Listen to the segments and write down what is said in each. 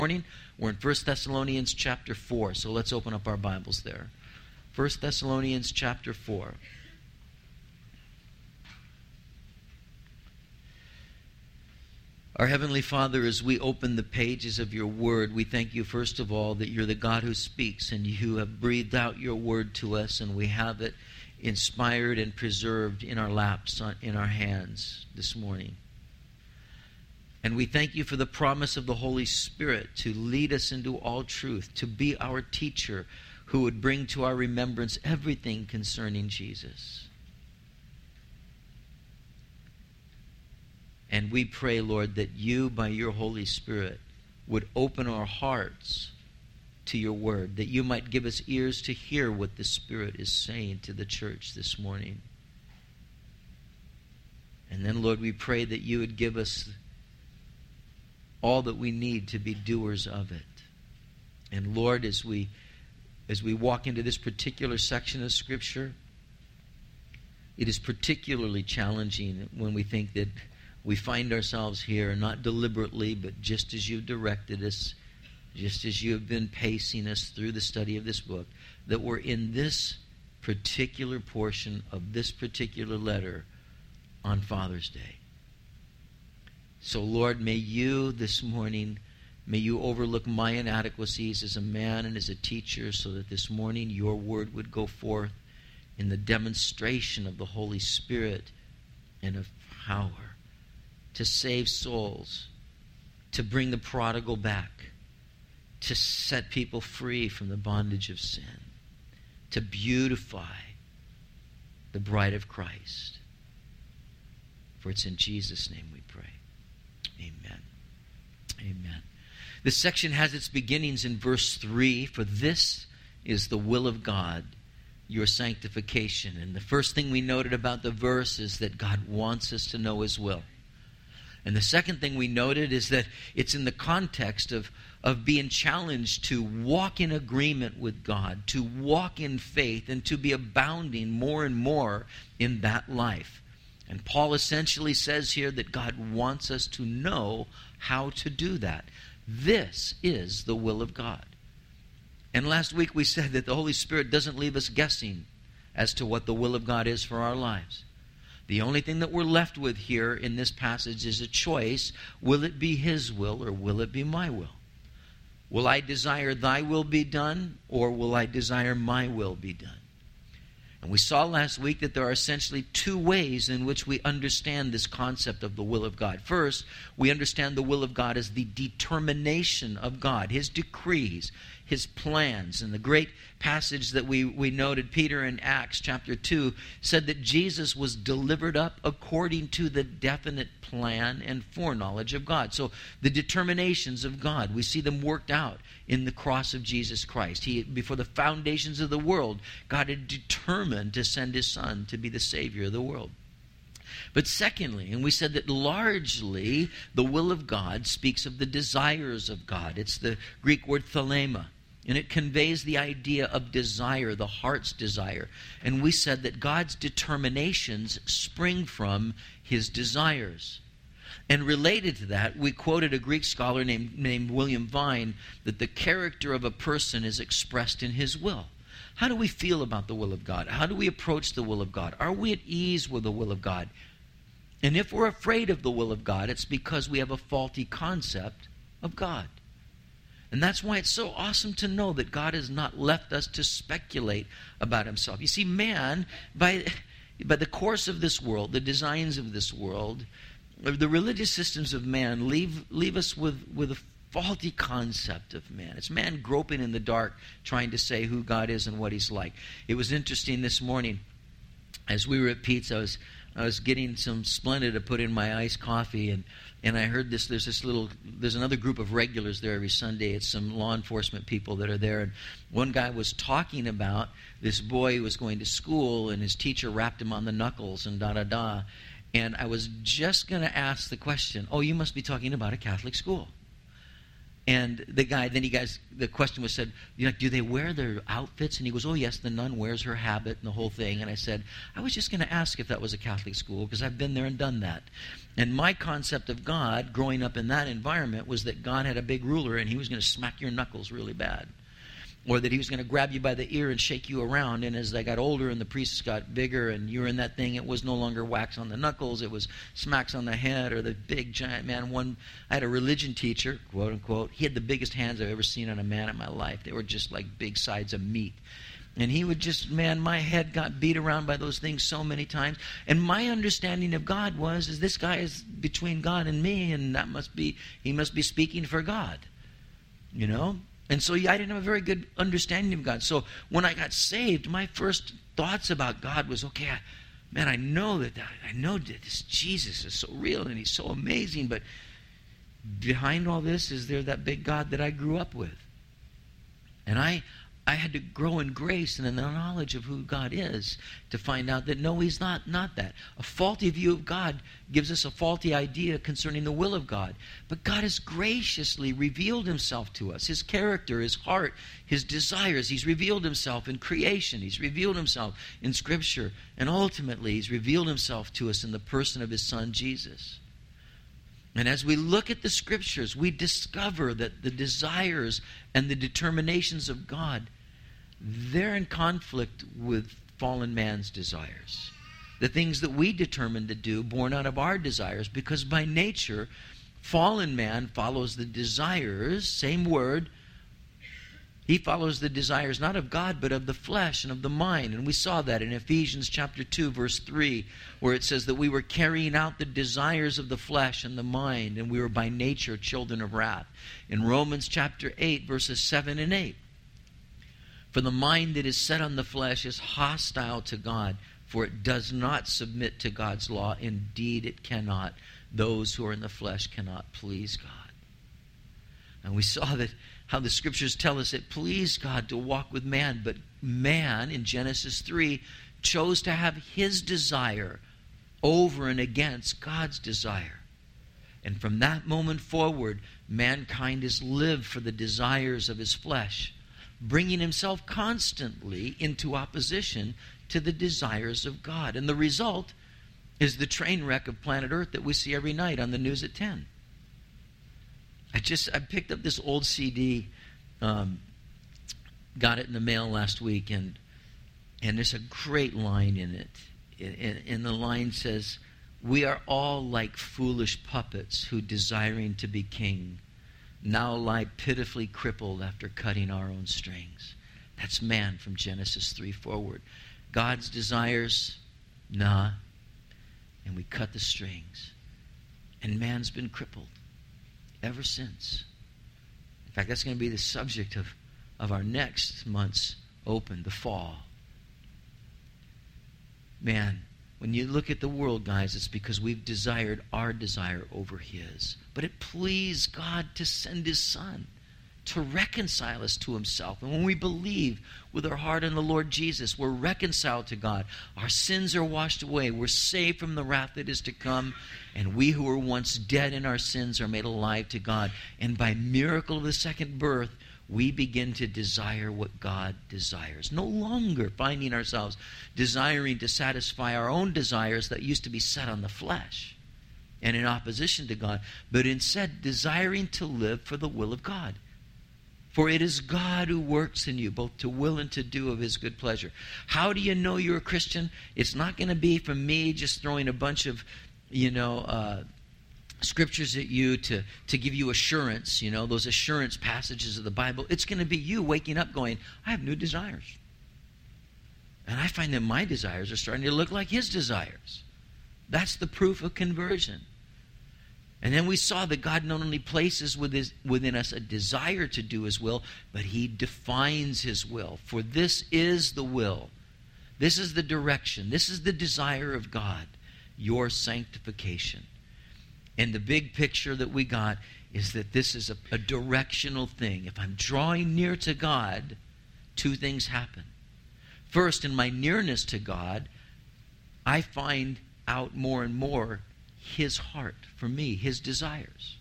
morning. We're in 1 Thessalonians chapter 4, so let's open up our Bibles there. 1 Thessalonians chapter 4. Our Heavenly Father, as we open the pages of your word, we thank you first of all that you're the God who speaks, and you have breathed out your word to us, and we have it inspired and preserved in our laps, in our hands this morning. And we thank you for the promise of the Holy Spirit to lead us into all truth, to be our teacher who would bring to our remembrance everything concerning Jesus. And we pray, Lord, that you, by your Holy Spirit, would open our hearts to your word, that you might give us ears to hear what the Spirit is saying to the church this morning. And then, Lord, we pray that you would give us all that we need to be doers of it. And Lord, as we walk into this particular section of Scripture, it is particularly challenging when we think that we find ourselves here not deliberately, but just as you directed us, just as you have been pacing us through the study of this book, that we're in this particular portion of this particular letter on Father's Day. So, Lord, may you this morning, may you overlook my inadequacies as a man and as a teacher, so that this morning your word would go forth in the demonstration of the Holy Spirit and of power to save souls, to bring the prodigal back, to set people free from the bondage of sin, to beautify the bride of Christ. For it's in Jesus' name we pray. Amen. Amen. This section has its beginnings in verse 3. For this is the will of God, your sanctification. And the first thing we noted about the verse is that God wants us to know his will. And the second thing we noted is that it's in the context of being challenged to walk in agreement with God, to walk in faith, and to be abounding more and more in that life. And Paul essentially says here that God wants us to know how to do that. This is the will of God. And last week we said that the Holy Spirit doesn't leave us guessing as to what the will of God is for our lives. The only thing that we're left with here in this passage is a choice. Will it be his will or will it be my will? Will I desire thy will be done, or will I desire my will be done? And we saw last week that there are essentially two ways in which we understand this concept of the will of God. First, we understand the will of God as the determination of God, his decrees, his plans. And the great passage that we noted, Peter in Acts chapter 2, said that Jesus was delivered up according to the definite plan and foreknowledge of God. So the determinations of God, we see them worked out in the cross of Jesus Christ. Before the foundations of the world, God had determined to send his Son to be the Savior of the world. But secondly, and we said that largely the will of God speaks of the desires of God. It's the Greek word thelema, and it conveys the idea of desire, the heart's desire. And we said that God's determinations spring from his desires. And related to that, we quoted a Greek scholar named William Vine, that the character of a person is expressed in his will. How do we feel about the will of God? How do we approach the will of God? Are we at ease with the will of God? And if we're afraid of the will of God, it's because we have a faulty concept of God. And that's why it's so awesome to know that God has not left us to speculate about himself. You see, man, by the course of this world, the designs of this world, the religious systems of man leave us with a faulty concept of man. It's man groping in the dark, trying to say who God is and what he's like. It was interesting this morning, as we were at Pete's, I was getting some Splenda to put in my iced coffee, and I heard there's another group of regulars there every Sunday. It's some law enforcement people that are there, and one guy was talking about this boy who was going to school, and his teacher rapped him on the knuckles and da-da-da. And I was just going to ask the question, oh, you must be talking about a Catholic school. And the question was said, do they wear their outfits? And he goes, oh, yes, the nun wears her habit and the whole thing. And I said, I was just going to ask if that was a Catholic school, because I've been there and done that. And my concept of God, growing up in that environment, was that God had a big ruler and he was going to smack your knuckles really bad. Or that he was going to grab you by the ear and shake you around. And as I got older and the priests got bigger and you were in that thing, it was no longer whacks on the knuckles. It was smacks on the head or the big giant man. I had a religion teacher, quote unquote. He had the biggest hands I've ever seen on a man in my life. They were just like big sides of meat. And he would just, my head got beat around by those things so many times. And my understanding of God is this guy is between God and me, and he must be speaking for God. And so I didn't have a very good understanding of God. So when I got saved, my first thoughts about God was, okay, I know that this Jesus is so real and he's so amazing, but behind all this is there that big God that I grew up with. And I had to grow in grace and in the knowledge of who God is to find out that no, he's not that. A faulty view of God gives us a faulty idea concerning the will of God. But God has graciously revealed himself to us, his character, his heart, his desires. He's revealed himself in creation. He's revealed himself in Scripture. And ultimately, he's revealed himself to us in the person of his Son, Jesus. And as we look at the Scriptures, we discover that the desires and the determinations of God, they're in conflict with fallen man's desires. The things that we determine to do born out of our desires, because by nature, fallen man follows the desires, same word, he follows the desires not of God, but of the flesh and of the mind. And we saw that in Ephesians chapter 2, verse 3, where it says that we were carrying out the desires of the flesh and the mind, and we were by nature children of wrath. In Romans chapter 8, verses 7 and 8, for the mind that is set on the flesh is hostile to God, for it does not submit to God's law. Indeed, it cannot. Those who are in the flesh cannot please God. And we saw that how the Scriptures tell us it pleased God to walk with man, but man, in Genesis 3, chose to have his desire over and against God's desire. And from that moment forward, mankind has lived for the desires of his flesh, bringing himself constantly into opposition to the desires of God. And the result is the train wreck of planet Earth that we see every night on the news at 10. I picked up this old CD, got it in the mail last week, and there's a great line in it. And the line says, we are all like foolish puppets who, desiring to be king, now lie pitifully crippled after cutting our own strings. That's man from Genesis 3 forward. God's desires, nah, and we cut the strings. And man's been crippled ever since. In fact, that's going to be the subject of our next month's Open, the fall. Man, when you look at the world, guys, it's because we've desired our desire over his. But it pleased God to send his Son to reconcile us to himself. And when we believe with our heart in the Lord Jesus, we're reconciled to God. Our sins are washed away. We're saved from the wrath that is to come. And we who were once dead in our sins are made alive to God. And by miracle of the second birth, we begin to desire what God desires. No longer finding ourselves desiring to satisfy our own desires that used to be set on the flesh and in opposition to God, but instead desiring to live for the will of God. For it is God who works in you, both to will and to do of his good pleasure. How do you know you're a Christian? It's not going to be from me just throwing a bunch of, scriptures at you to give you assurance, those assurance passages of the Bible. It's going to be you waking up going, I have new desires. And I find that my desires are starting to look like his desires. That's the proof of conversion. And then we saw that God not only places within us a desire to do his will, but he defines his will. For this is the will. This is the direction. This is the desire of God, your sanctification. And the big picture that we got is that this is a directional thing. If I'm drawing near to God, two things happen. First, in my nearness to God, I find out more and more his heart for me, his desires.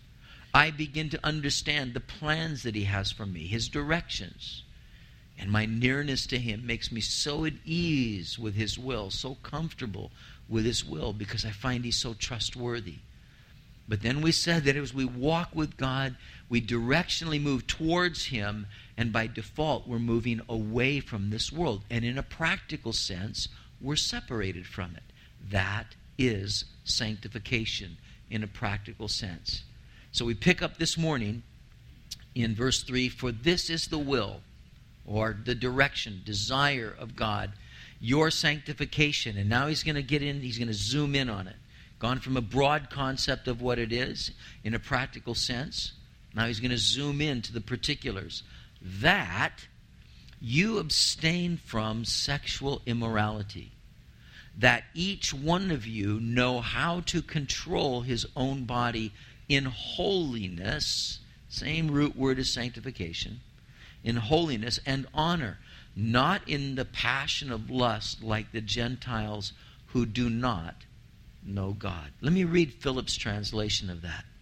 I begin to understand the plans that he has for me, his directions. And my nearness to him makes me so at ease with his will, so comfortable with his will, because I find he's so trustworthy. But then we said that as we walk with God, we directionally move towards him, and by default, we're moving away from this world. And in a practical sense, we're separated from it. That is sanctification in a practical sense. So we pick up this morning in verse 3, for this is the will, or the direction, desire of God, your sanctification. And now he's going to get in, he's going to zoom in on it. Gone from a broad concept of what it is in a practical sense. Now he's going to zoom into the particulars. That you abstain from sexual immorality. That each one of you know how to control his own body in holiness. Same root word as sanctification. In holiness and honor. Not in the passion of lust like the Gentiles who do not know God. Let me read Phillips' translation of that.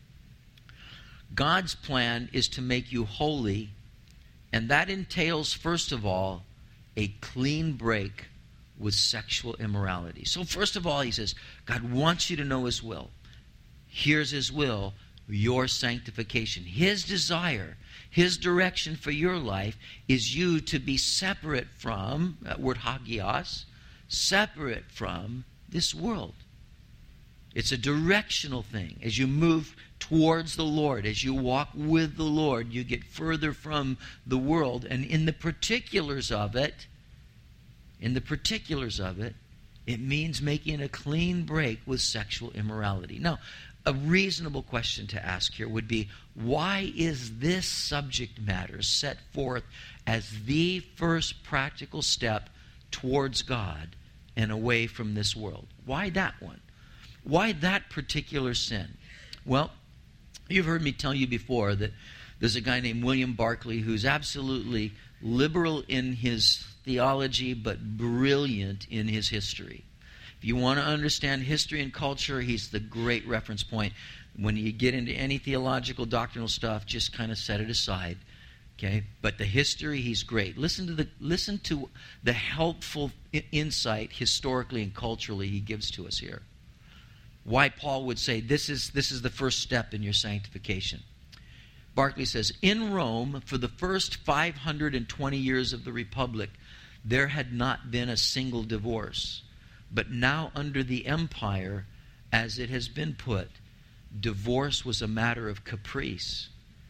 God's plan is to make you holy, and that entails, first of all, a clean break with sexual immorality. So first of all, he says, God wants you to know his will. Here's his will, your sanctification. His desire, his direction for your life is you to be separate from, that word hagios, separate from this world. It's a directional thing. As you move towards the Lord, as you walk with the Lord, you get further from the world. And in the particulars of it, it means making a clean break with sexual immorality. Now, a reasonable question to ask here would be, why is this subject matter set forth as the first practical step towards God and away from this world? Why that one? Why that particular sin? Well, you've heard me tell you before that there's a guy named William Barclay who's absolutely liberal in his theology but brilliant in his history. If you want to understand history and culture, he's the great reference point. When you get into any theological, doctrinal stuff, just kind of set it aside. Okay? But the history, he's great. Listen to the helpful insight historically and culturally he gives to us here. Why Paul would say this is the first step in your sanctification. Barclay says, in Rome, for the first 520 years of the Republic, there had not been a single divorce. But now under the empire, as it has been put, divorce was a matter of caprice.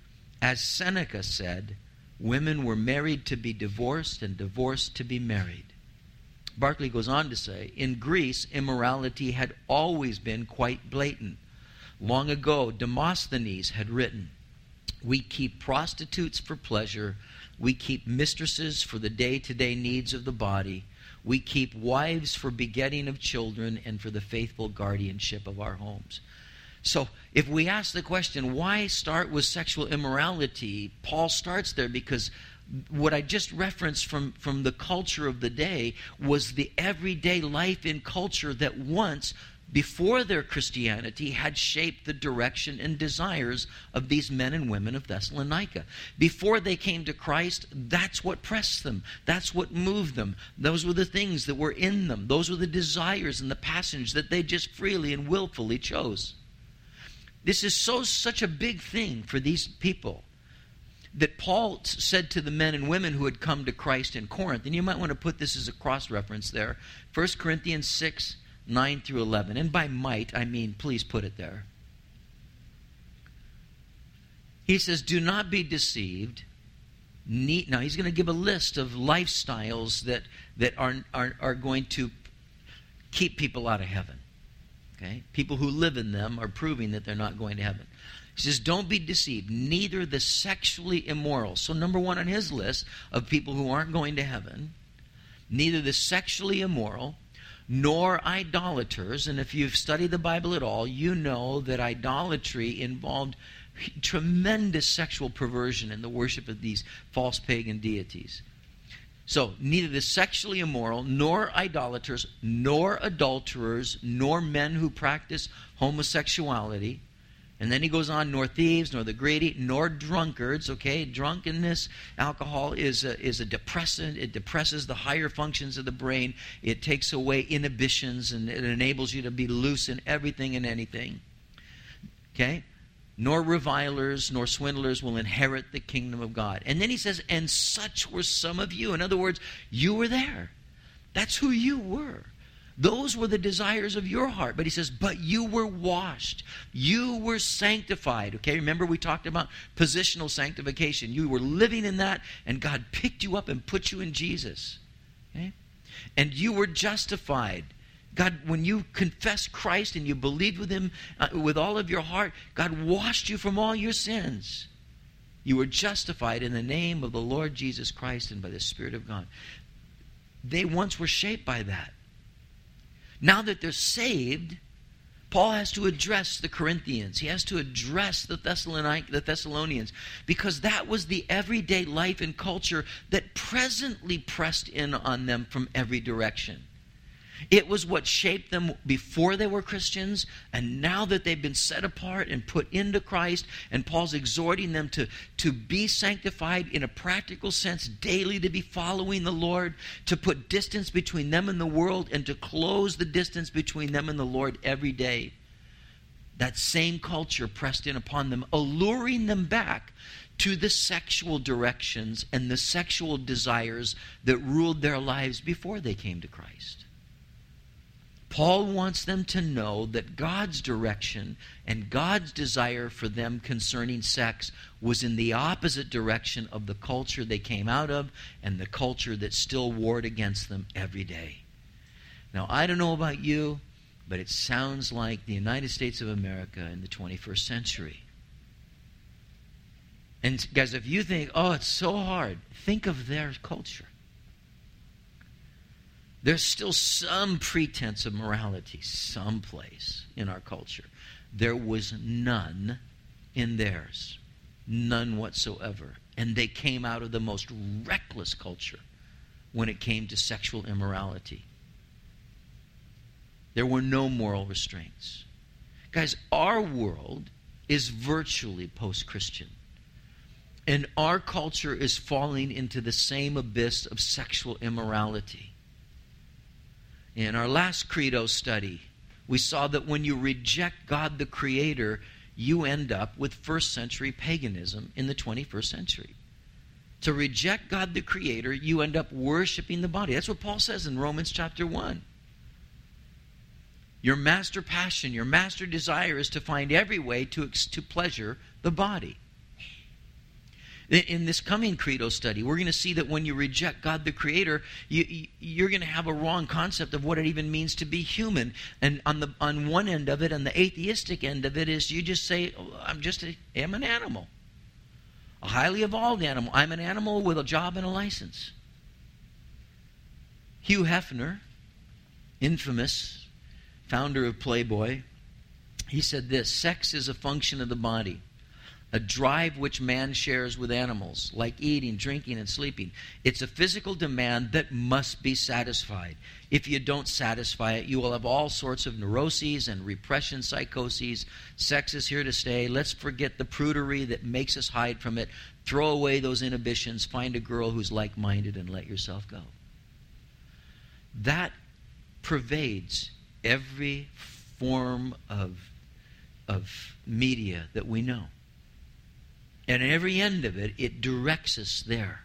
As Seneca said, women were married to be divorced and divorced to be married. Barclay goes on to say, in Greece, immorality had always been quite blatant. Long ago, Demosthenes had written, we keep prostitutes for pleasure, we keep mistresses for the day-to-day needs of the body, we keep wives for begetting of children and for the faithful guardianship of our homes. So if we ask the question, why start with sexual immorality? Paul starts there because what I just referenced from the culture of the day was the everyday life in culture that once, before their Christianity, had shaped the direction and desires of these men and women of Thessalonica. Before they came to Christ, that's what pressed them. That's what moved them. Those were the things that were in them. Those were the desires and the passions that they just freely and willfully chose. This is such a big thing for these people that Paul said to the men and women who had come to Christ in Corinth, and you might want to put this as a cross-reference there, 1 Corinthians 6, 9 through 11. And by might, I mean, please put it there. He says, do not be deceived. Now, he's going to give a list of lifestyles that are going to keep people out of heaven. Okay? People who live in them are proving that they're not going to heaven. He says, don't be deceived, neither the sexually immoral. So number one on his list of people who aren't going to heaven, neither the sexually immoral, nor idolaters. And if you've studied the Bible at all, you know that idolatry involved tremendous sexual perversion in the worship of these false pagan deities. So, neither the sexually immoral, nor idolaters, nor adulterers, nor men who practice homosexuality, And then he goes on, nor thieves, nor the greedy, nor drunkards, okay? Drunkenness, alcohol is a depressant. It depresses the higher functions of the brain. It takes away inhibitions, and it enables you to be loose in everything and anything. Okay? Nor revilers, nor swindlers will inherit the kingdom of God. And then he says, and such were some of you. In other words, you were there. That's who you were. Those were the desires of your heart. But he says, but you were washed. You were sanctified. Okay, remember we talked about positional sanctification. You were living in that, and God picked you up and put you in Jesus. Okay? And you were justified. God, when you confessed Christ and you believed with Him with all of your heart, God washed you from all your sins. You were justified in the name of the Lord Jesus Christ and by the Spirit of God. They once were shaped by that. Now that they're saved, Paul has to address the Corinthians. He has to address the Thessalonians, because that was the everyday life and culture that presently pressed in on them from every direction. It was what shaped them before they were Christians, and now that they've been set apart and put into Christ, and Paul's exhorting them to be sanctified in a practical sense daily, to be following the Lord, to put distance between them and the world, and to close the distance between them and the Lord every day. That same culture pressed in upon them, alluring them back to the sexual directions and the sexual desires that ruled their lives before they came to Christ. Paul wants them to know that God's direction and God's desire for them concerning sex was in the opposite direction of the culture they came out of and the culture that still warred against them every day. Now, I don't know about you, but it sounds like the United States of America in the 21st century. And guys, if you think, oh, it's so hard, think of their culture. There's still some pretense of morality someplace in our culture. There was none in theirs. None whatsoever. And they came out of the most reckless culture when it came to sexual immorality. There were no moral restraints. Guys, our world is virtually post-Christian. And our culture is falling into the same abyss of sexual immorality. In our last credo study, we saw that when you reject God the Creator, you end up with first century paganism in the 21st century. To reject God the Creator, you end up worshiping the body. That's what Paul says in Romans chapter 1. Your master passion, your master desire is to find every way to pleasure the body. In this coming credo study, we're going to see that when you reject God the Creator, you're going to have a wrong concept of what it even means to be human. And on one end of it, on the atheistic end of it, is you just say, oh, I'm an animal. A highly evolved animal. I'm an animal with a job and a license. Hugh Hefner, infamous founder of Playboy, he said this: sex is a function of the body. A drive which man shares with animals, like eating, drinking, and sleeping. It's a physical demand that must be satisfied. If you don't satisfy it, you will have all sorts of neuroses and repression psychoses. Sex is here to stay. Let's forget the prudery that makes us hide from it. Throw away those inhibitions. Find a girl who's like-minded and let yourself go. That pervades every form of media that we know. And at every end of it, it directs us there.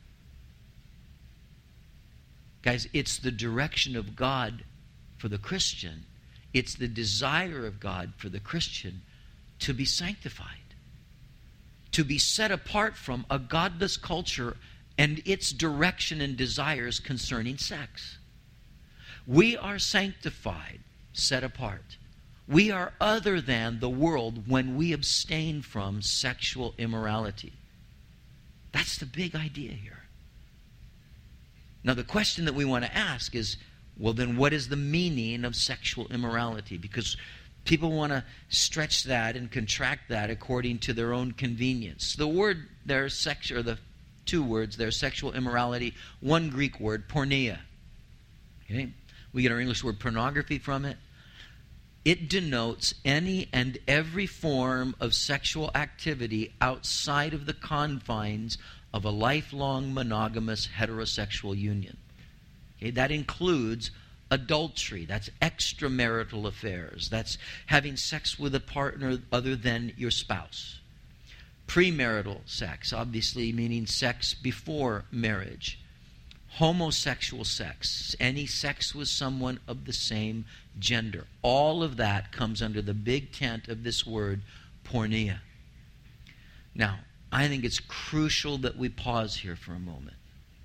Guys, it's the direction of God for the Christian. It's the desire of God for the Christian to be sanctified, to be set apart from a godless culture and its direction and desires concerning sex. We are sanctified, set apart. We are other than the world when we abstain from sexual immorality. That's the big idea here. Now, the question that we want to ask is, well, then what is the meaning of sexual immorality? Because people want to stretch that and contract that according to their own convenience. The word there, or the two words there, sexual immorality, one Greek word, porneia. Okay? We get our English word pornography from it. It denotes any and every form of sexual activity outside of the confines of a lifelong monogamous heterosexual union. Okay, that includes adultery, that's extramarital affairs, that's having sex with a partner other than your spouse. Premarital sex, obviously meaning sex before marriage. Homosexual sex, any sex with someone of the same gender. All of that comes under the big tent of this word, porneia. Now, I think it's crucial that we pause here for a moment.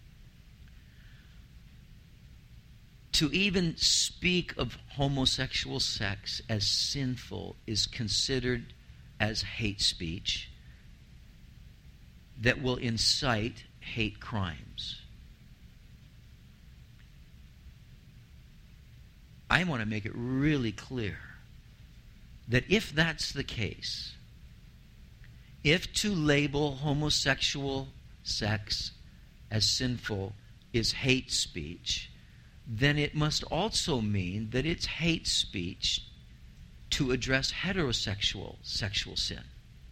To even speak of homosexual sex as sinful is considered as hate speech that will incite hate crimes. I want to make it really clear that if that's the case, if to label homosexual sex as sinful is hate speech, then it must also mean that it's hate speech to address heterosexual sexual sin.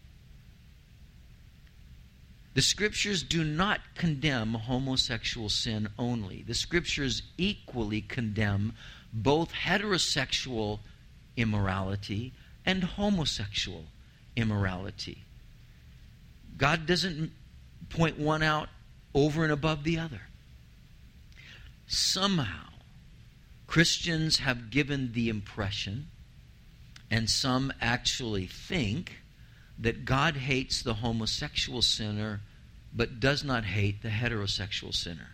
The Scriptures do not condemn homosexual sin only. The Scriptures equally condemn both heterosexual immorality and homosexual immorality. God doesn't point one out over and above the other. Somehow, Christians have given the impression, and some actually think, that God hates the homosexual sinner but does not hate the heterosexual sinner.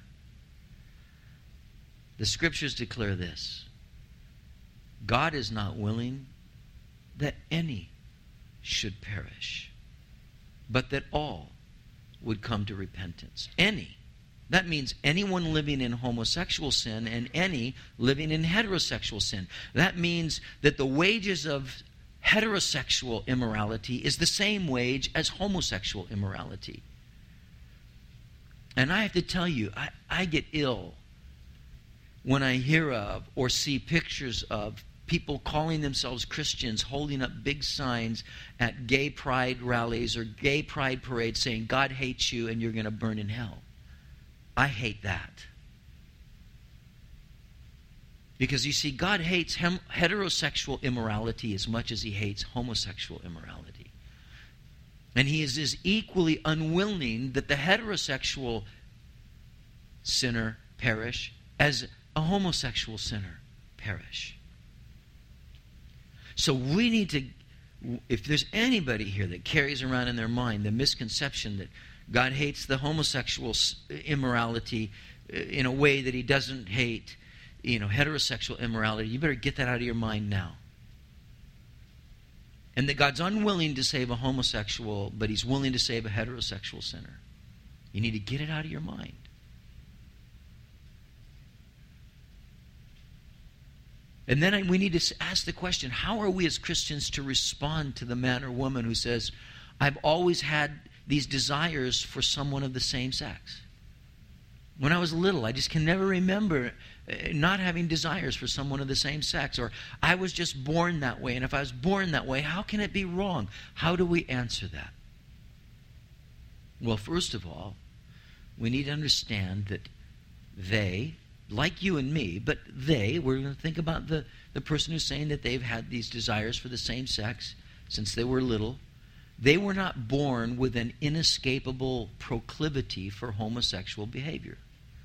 The Scriptures declare this: God is not willing that any should perish, but that all would come to repentance. Any. That means anyone living in homosexual sin and any living in heterosexual sin. That means that the wages of heterosexual immorality is the same wage as homosexual immorality. And I have to tell you, I get ill when I hear of or see pictures of people calling themselves Christians holding up big signs at gay pride rallies or gay pride parades saying, God hates you and you're going to burn in hell. I hate that. Because you see, God hates heterosexual immorality as much as he hates homosexual immorality. And he is as equally unwilling that the heterosexual sinner perish as a homosexual sinner perish. So we need to, if there's anybody here that carries around in their mind the misconception that God hates the homosexual immorality in a way that he doesn't hate, heterosexual immorality, you better get that out of your mind now. And that God's unwilling to save a homosexual, but he's willing to save a heterosexual sinner. You need to get it out of your mind. And then we need to ask the question, how are we as Christians to respond to the man or woman who says, I've always had these desires for someone of the same sex? When I was little, I just can never remember not having desires for someone of the same sex. Or I was just born that way, and if I was born that way, how can it be wrong? How do we answer that? Well, first of all, we need to understand that they, like you and me, but we're going to think about the person who's saying that they've had these desires for the same sex since they were little. They were not born with an inescapable proclivity for homosexual behavior.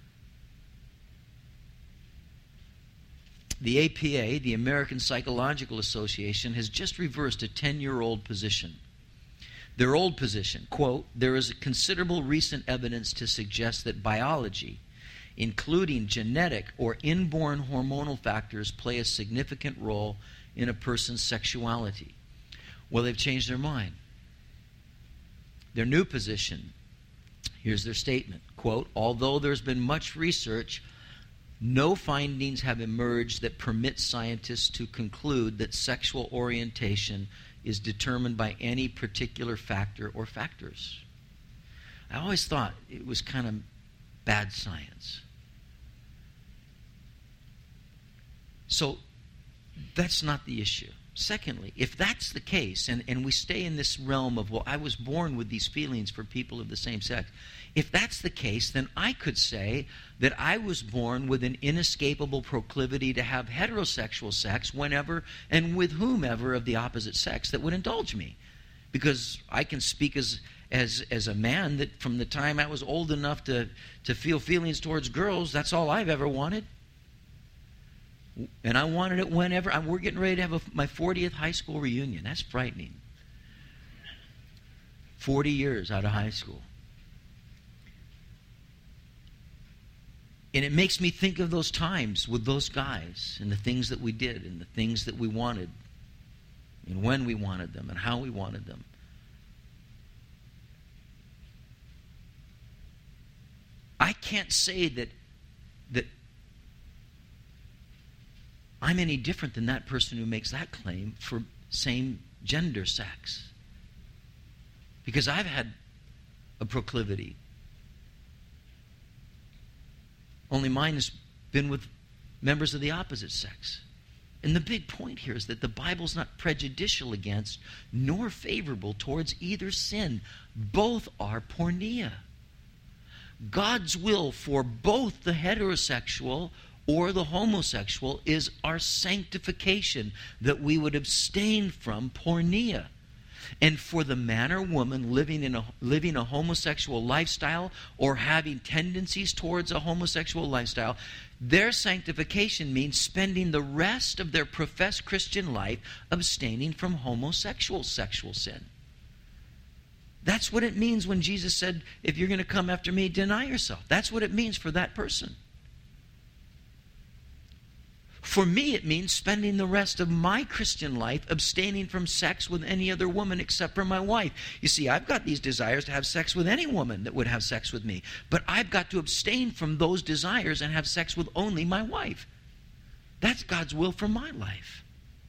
The APA, the American Psychological Association, has just reversed a 10-year-old position. Their old position, quote, there is considerable recent evidence to suggest that biology, including genetic or inborn hormonal factors, play a significant role in a person's sexuality. Well, they've changed their mind. Their new position, here's their statement, quote, although there's been much research, no findings have emerged that permit scientists to conclude that sexual orientation is determined by any particular factor or factors. I always thought it was kind of bad science. So that's not the issue. Secondly, if that's the case, and we stay in this realm of, well, I was born with these feelings for people of the same sex, if that's the case, then I could say that I was born with an inescapable proclivity to have heterosexual sex whenever and with whomever of the opposite sex that would indulge me. Because I can speak as a man that from the time I was old enough to feel feelings towards girls, that's all I've ever wanted. And I wanted it whenever. We're getting ready to have my 40th high school reunion. That's frightening. 40 years out of high school. And it makes me think of those times with those guys and the things that we did and the things that we wanted and when we wanted them and how we wanted them. I can't say that I'm any different than that person who makes that claim for same gender sex. Because I've had a proclivity. Only mine has been with members of the opposite sex. And the big point here is that the Bible's not prejudicial against nor favorable towards either sin. Both are porneia. God's will for both the heterosexual or the homosexual is our sanctification, that we would abstain from porneia. And for the man or woman living a homosexual lifestyle or having tendencies towards a homosexual lifestyle, their sanctification means spending the rest of their professed Christian life abstaining from homosexual sexual sin. That's what it means when Jesus said, if you're going to come after me, deny yourself. That's what it means for that person. For me, it means spending the rest of my Christian life abstaining from sex with any other woman except for my wife. You see, I've got these desires to have sex with any woman that would have sex with me. But I've got to abstain from those desires and have sex with only my wife. That's God's will for my life.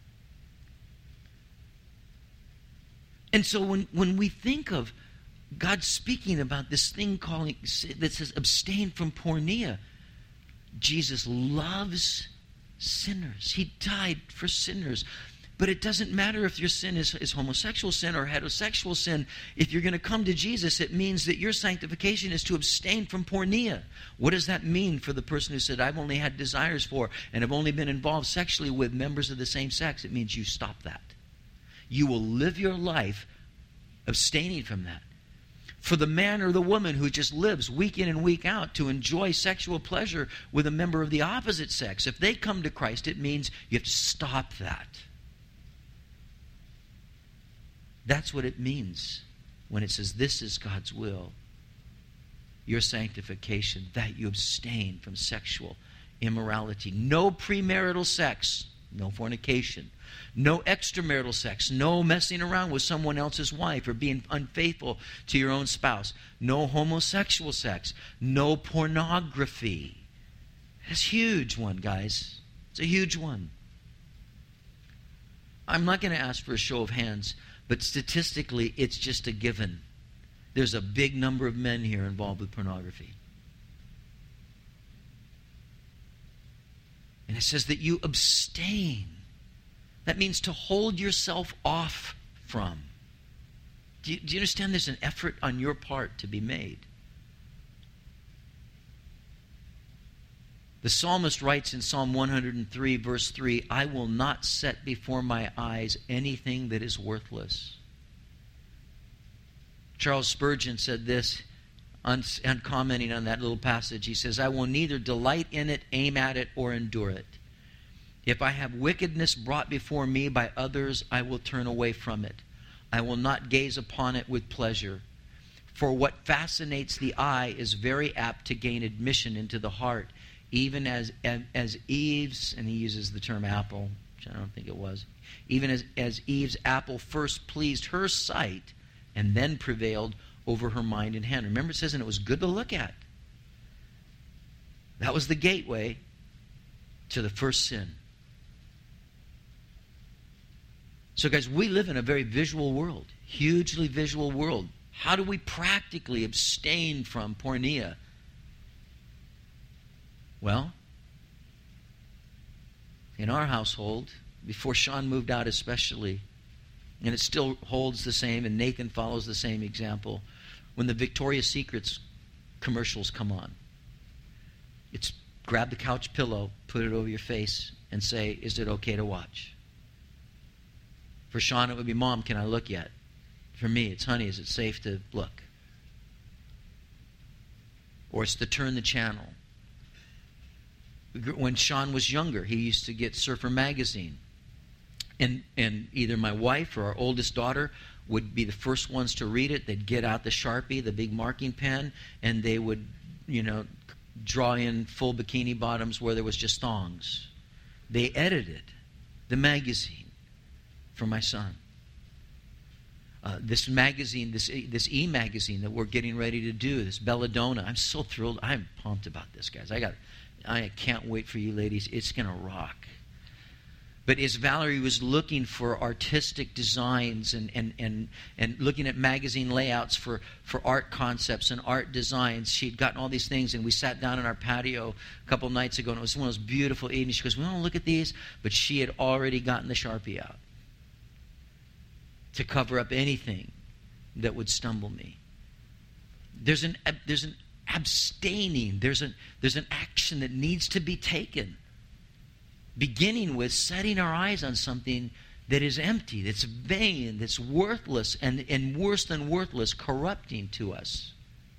And so when we think of God speaking about this thing that says abstain from porneia, Jesus loves sinners. He died for sinners. But it doesn't matter if your sin is homosexual sin or heterosexual sin. If you're going to come to Jesus, it means that your sanctification is to abstain from porneia. What does that mean for the person who said, I've only had desires for and have only been involved sexually with members of the same sex? It means you stop that. You will live your life abstaining from that. For the man or the woman who just lives week in and week out to enjoy sexual pleasure with a member of the opposite sex, if they come to Christ, it means you have to stop that. That's what it means when it says this is God's will. Your sanctification, that you abstain from sexual immorality. No premarital sex, no fornication. No extramarital sex. No messing around with someone else's wife or being unfaithful to your own spouse. No homosexual sex. No pornography. That's a huge one, guys. It's a huge one. I'm not going to ask for a show of hands, but statistically, it's just a given. There's a big number of men here involved with pornography. And it says that you abstain. That means to hold yourself off from. Do you understand there's an effort on your part to be made? The psalmist writes in Psalm 103, verse 3, I will not set before my eyes anything that is worthless. Charles Spurgeon said this, on commenting on that little passage. He says, I will neither delight in it, aim at it, or endure it. If I have wickedness brought before me by others, I will turn away from it. I will not gaze upon it with pleasure. For what fascinates the eye is very apt to gain admission into the heart, even as Eve's, and he uses the term apple, which I don't think it was, even as Eve's apple first pleased her sight and then prevailed over her mind and hand. Remember it says, and it was good to look at. That was the gateway to the first sin. So guys, we live in a very visual world, hugely visual world. How do we practically abstain from porneia? Well, in our household, before Sean moved out especially, and it still holds the same, and Nathan follows the same example. When the Victoria's Secrets commercials come on, it's grab the couch pillow, put it over your face, and say, is it okay to watch? For Sean, it would be, Mom, can I look yet? For me, it's, honey, is it safe to look? Or it's to turn the channel. When Sean was younger, he used to get Surfer magazine. And either my wife or our oldest daughter would be the first ones to read it. They'd get out the Sharpie, the big marking pen, and they would, draw in full bikini bottoms where there was just thongs. They edited the magazine for my son. This magazine, this e-magazine that we're getting ready to do, this Belladonna, I'm so thrilled. I'm pumped about this, guys. I can't wait for you ladies. It's going to rock. But as Valerie was looking for artistic designs and looking at magazine layouts for art concepts and art designs, she'd gotten all these things, and we sat down in our patio a couple nights ago, and it was one of those beautiful evenings. She goes, we want to look at these, but she had already gotten the Sharpie out to cover up anything that would stumble me. There's an abstaining, there's an action that needs to be taken, beginning with setting our eyes on something that is empty, that's vain, that's worthless, and worse than worthless, corrupting to us.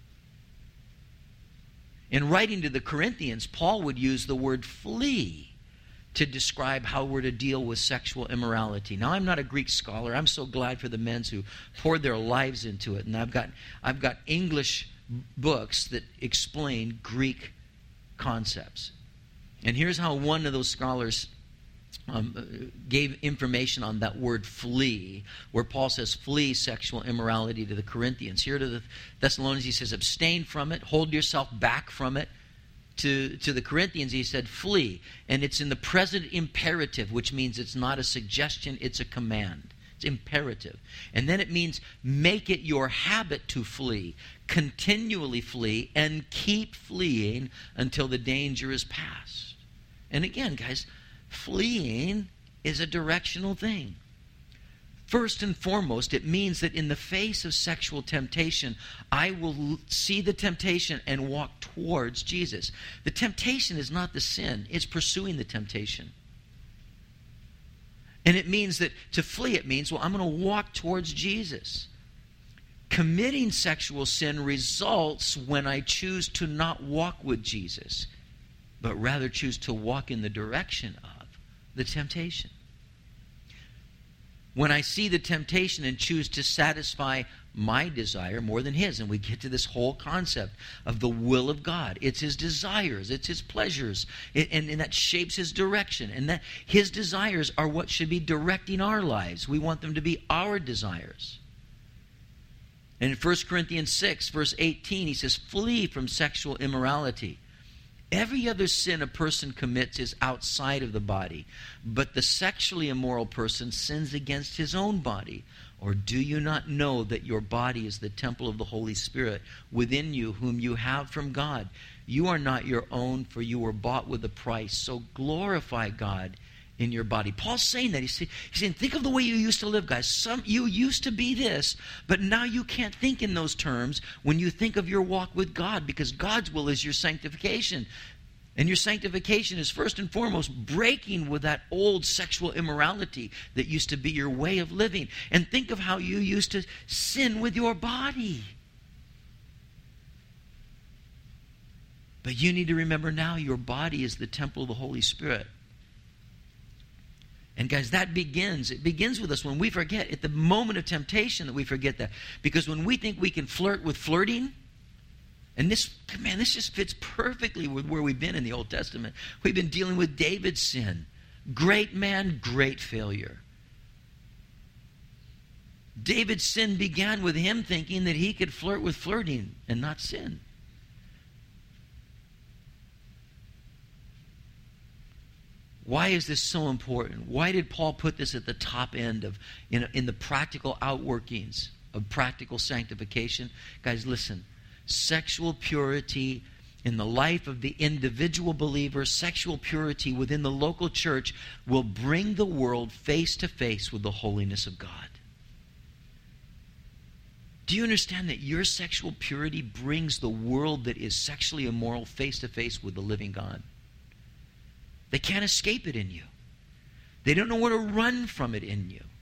In writing to the Corinthians, Paul would use the word flee to describe how we're to deal with sexual immorality. Now, I'm not a Greek scholar. I'm so glad for the men who poured their lives into it. And I've got English books that explain Greek concepts. And here's how one of those scholars gave information on that word flee, where Paul says flee sexual immorality to the Corinthians. Here to the Thessalonians, he says abstain from it, hold yourself back from it. To the Corinthians, he said flee. And it's in the present imperative, which means it's not a suggestion, it's a command. It's imperative. And then it means make it your habit to flee. Continually flee and keep fleeing until the danger is past. And again, guys, fleeing is a directional thing. First and foremost, it means that in the face of sexual temptation, I will see the temptation and walk towards Jesus. The temptation is not the sin, it's pursuing the temptation. And it means that to flee, it means, well, I'm going to walk towards Jesus. Committing sexual sin results when I choose to not walk with Jesus, but rather choose to walk in the direction of the temptation. When I see the temptation and choose to satisfy my desire more than his, and we get to this whole concept of the will of God. It's his desires, it's his pleasures, and that shapes his direction. And that his desires are what should be directing our lives. We want them to be our desires. And in 1 Corinthians 6, verse 18, he says, flee from sexual immorality. Every other sin a person commits is outside of the body, but the sexually immoral person sins against his own body. Or do you not know that your body is the temple of the Holy Spirit within you, whom you have from God? You are not your own, for you were bought with a price. So glorify God in your body. Paul's saying that. He's saying, think of the way you used to live, guys. You used to be this, but now you can't think in those terms when you think of your walk with God, because God's will is your sanctification. And your sanctification is first and foremost breaking with that old sexual immorality that used to be your way of living. And think of how you used to sin with your body. But you need to remember now your body is the temple of the Holy Spirit. And guys, it begins with us when we forget, at the moment of temptation, that we forget that. Because when we think we can flirt with flirting, and this just fits perfectly with where we've been in the Old Testament. We've been dealing with David's sin. Great man, great failure. David's sin began with him thinking that he could flirt with flirting and not sin. Why is this so important? Why did Paul put this at the top end of in the practical outworkings of practical sanctification? Guys, listen. Sexual purity in the life of the individual believer, sexual purity within the local church will bring the world face to face with the holiness of God. Do you understand that your sexual purity brings the world that is sexually immoral face to face with the living God? They can't escape it in you. They don't know where to run from it in you.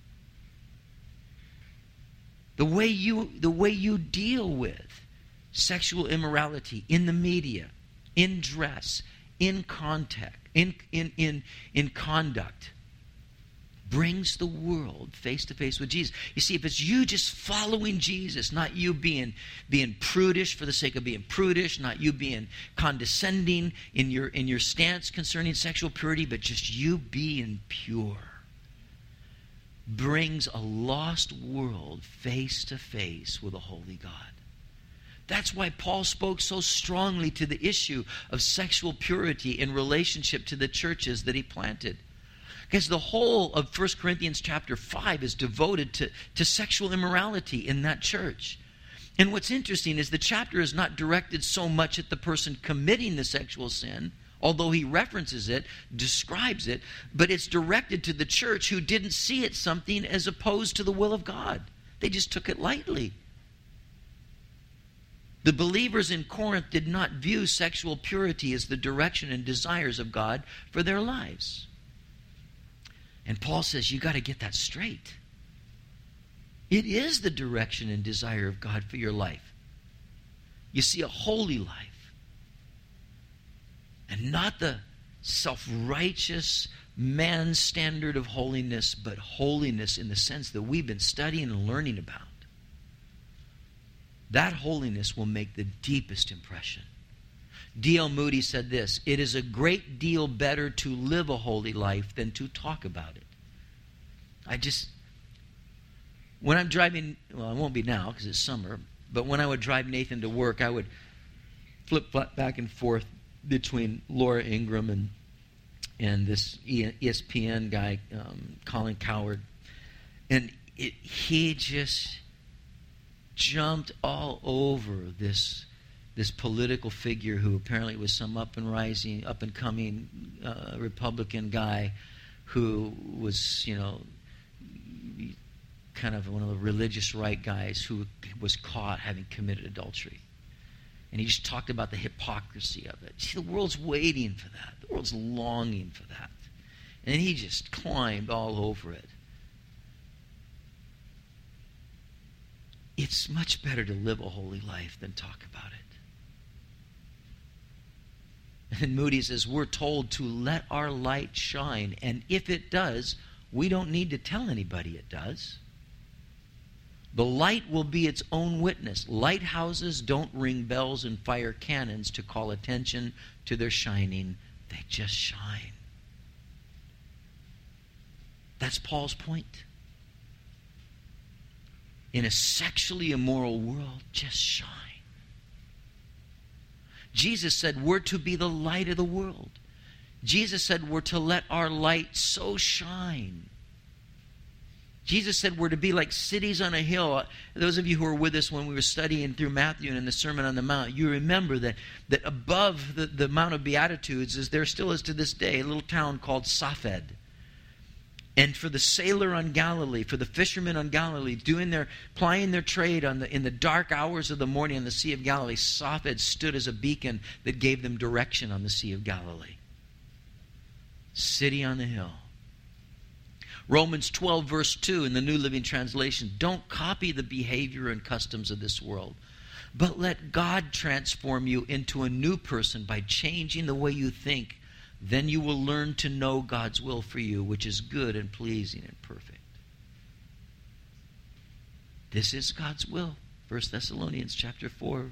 The way you deal with sexual immorality in the media, in dress, in contact, in conduct, brings the world face to face with Jesus. You see, if it's you just following Jesus, not you being prudish for the sake of being prudish, not you being condescending in your stance concerning sexual purity, but just you being pure, brings a lost world face to face with a holy God. That's why Paul spoke so strongly to the issue of sexual purity in relationship to the churches that he planted. Because the whole of 1 Corinthians chapter 5 is devoted to sexual immorality in that church. And what's interesting is the chapter is not directed so much at the person committing the sexual sin, although he references it, describes it, but it's directed to the church who didn't see it something as opposed to the will of God. They just took it lightly. The believers in Corinth did not view sexual purity as the direction and desires of God for their lives. And Paul says, you got to get that straight. It is the direction and desire of God for your life. You see, a holy life. And not the self-righteous man's standard of holiness, but holiness in the sense that we've been studying and learning about. That holiness will make the deepest impression. D.L. Moody said this, "It is a great deal better to live a holy life than to talk about it." When I'm driving, well, it won't be now because it's summer, but when I would drive Nathan to work, I would flip-flop back and forth between Laura Ingraham and this ESPN guy, Colin Cowherd. And he just jumped all over this political figure who apparently was some up and coming Republican guy who was, kind of one of the religious right guys who was caught having committed adultery. And he just talked about the hypocrisy of it. See, the world's waiting for that. The world's longing for that. And he just climbed all over it. It's much better to live a holy life than talk about it. And Moody says, we're told to let our light shine. And if it does, we don't need to tell anybody it does. The light will be its own witness. Lighthouses don't ring bells and fire cannons to call attention to their shining. They just shine. That's Paul's point. In a sexually immoral world, just shine. Jesus said we're to be the light of the world. Jesus said we're to let our light so shine. Jesus said we're to be like cities on a hill. Those of you who were with us when we were studying through Matthew and in the Sermon on the Mount, you remember that above the Mount of Beatitudes, there still is to this day, a little town called Safed. And for the sailor on Galilee, for the fishermen on Galilee, plying their trade in the dark hours of the morning on the Sea of Galilee, Safed stood as a beacon that gave them direction on the Sea of Galilee. City on the hill. Romans 12, verse 2 in the New Living Translation, don't copy the behavior and customs of this world, but let God transform you into a new person by changing the way you think. Then you will learn to know God's will for you, which is good and pleasing and perfect. This is God's will. 1 Thessalonians chapter 4.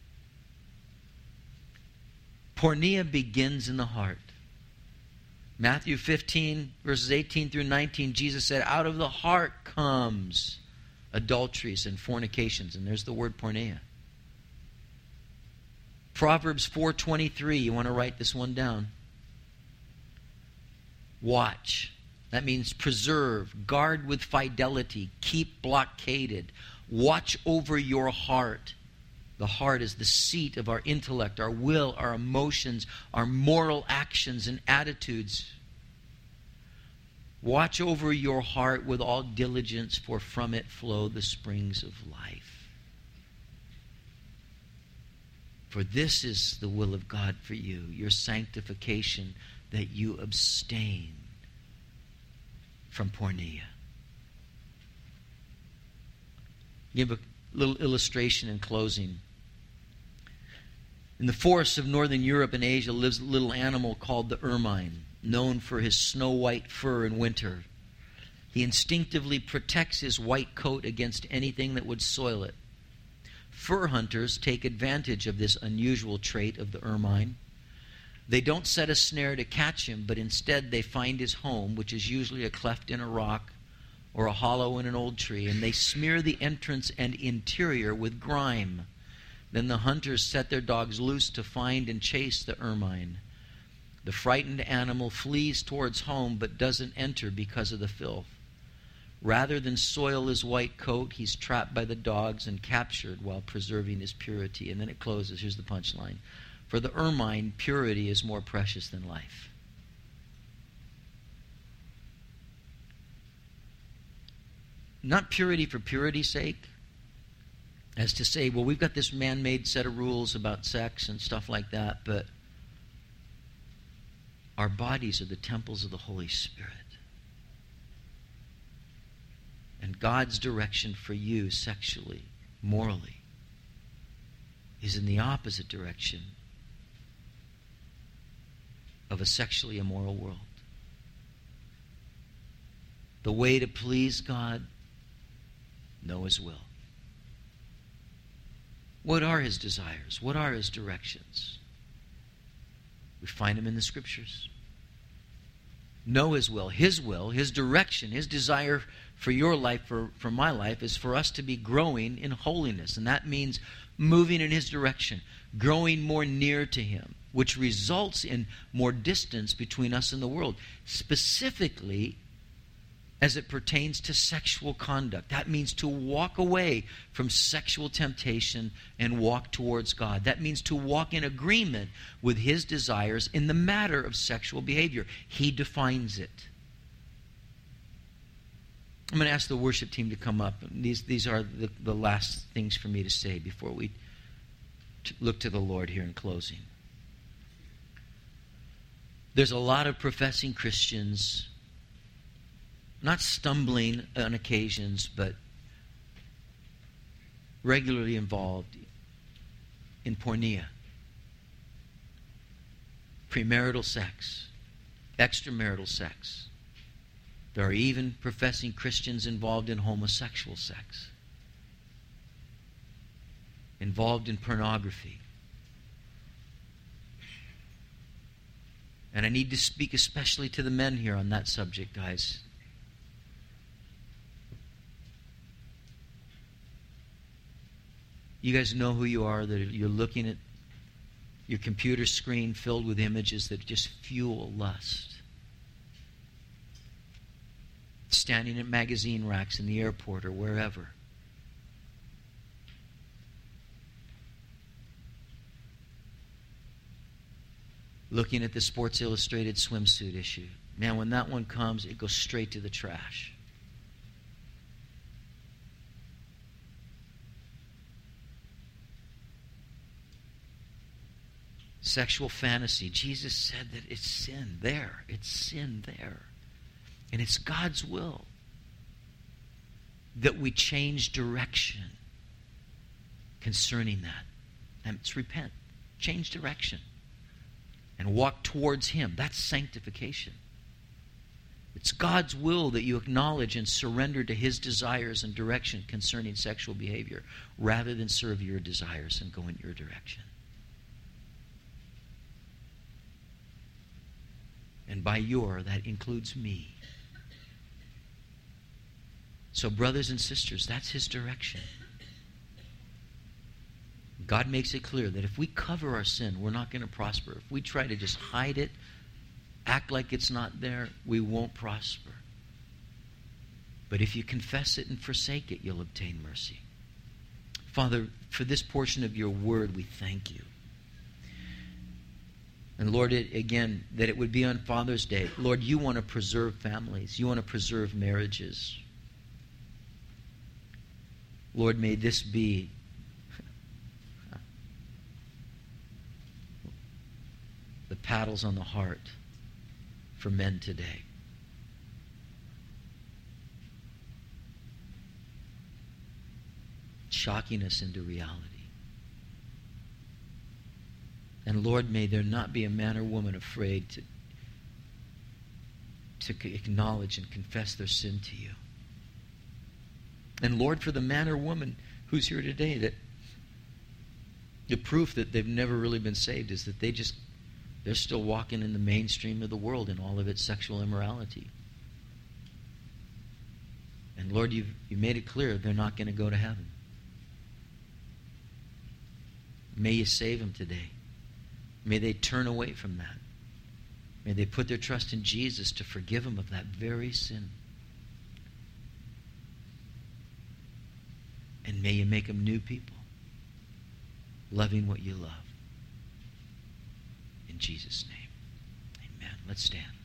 Porneia begins in the heart. Matthew 15, verses 18 through 19, Jesus said, out of the heart comes adulteries and fornications. And there's the word porneia. Proverbs 4:23, you want to write this one down. Watch. That means preserve, guard with fidelity, keep blockaded, watch over your heart. The heart is the seat of our intellect, our will, our emotions, our moral actions and attitudes. Watch over your heart with all diligence, for from it flow the springs of life. For this is the will of God for you, your sanctification, that you abstain from porneia. Give a little illustration in closing. In the forests of northern Europe and Asia lives a little animal called the ermine, known for his snow-white fur in winter. He instinctively protects his white coat against anything that would soil it. Fur hunters take advantage of this unusual trait of the ermine. They don't set a snare to catch him, but instead they find his home, which is usually a cleft in a rock or a hollow in an old tree, and they smear the entrance and interior with grime. Then the hunters set their dogs loose to find and chase the ermine. The frightened animal flees towards home but doesn't enter because of the filth. Rather than soil his white coat, he's trapped by the dogs and captured while preserving his purity. And then it closes. Here's the punchline. For the ermine, purity is more precious than life. Not purity for purity's sake, as to say, well, we've got this man-made set of rules about sex and stuff like that, but our bodies are the temples of the Holy Spirit. And God's direction for you sexually, morally, is in the opposite direction of a sexually immoral world. The way to please God, know His will. What are His desires? What are His directions? We find them in the Scriptures. Know His will, His direction, His desire for your life, for my life, is for us to be growing in holiness. And that means moving in His direction, growing more near to Him, which results in more distance between us and the world, specifically as it pertains to sexual conduct. That means to walk away from sexual temptation and walk towards God. That means to walk in agreement with His desires in the matter of sexual behavior. He defines it. I'm going to ask the worship team to come up. These are the last things for me to say before we look to the Lord here in closing. There's a lot of professing Christians, not stumbling on occasions, but regularly involved in porneia, premarital sex, extramarital sex. There are even professing Christians involved in homosexual sex, involved in pornography. And I need to speak especially to the men here on that subject, guys. You guys know who you are, that you're looking at your computer screen filled with images that just fuel lust. Standing at magazine racks in the airport or wherever. Looking at the Sports Illustrated swimsuit issue. Man, when that one comes, it goes straight to the trash. Sexual fantasy. Jesus said that it's sin there. It's sin there. And it's God's will that we change direction concerning that. And it's repent. Change direction. And walk towards Him. That's sanctification. It's God's will that you acknowledge and surrender to His desires and direction concerning sexual behavior, rather than serve your desires and go in your direction. And by your, that includes me. So brothers and sisters, that's His direction. God makes it clear that if we cover our sin, we're not going to prosper. If we try to just hide it, act like it's not there, we won't prosper. But if you confess it and forsake it, you'll obtain mercy. Father, for this portion of your word, we thank you. And Lord, again, that it would be on Father's Day. Lord, you want to preserve families. You want to preserve marriages. Lord, may this be the paddles on the heart for men today. Shocking us into reality. And Lord, may there not be a man or woman afraid to acknowledge and confess their sin to you. And Lord, for the man or woman who's here today, that the proof that they've never really been saved is that they're still walking in the mainstream of the world in all of its sexual immorality. And Lord, you made it clear they're not going to go to heaven. May you save them today. May they turn away from that. May they put their trust in Jesus to forgive them of that very sin. And may you make them new people, loving what you love. In Jesus' name, amen. Let's stand.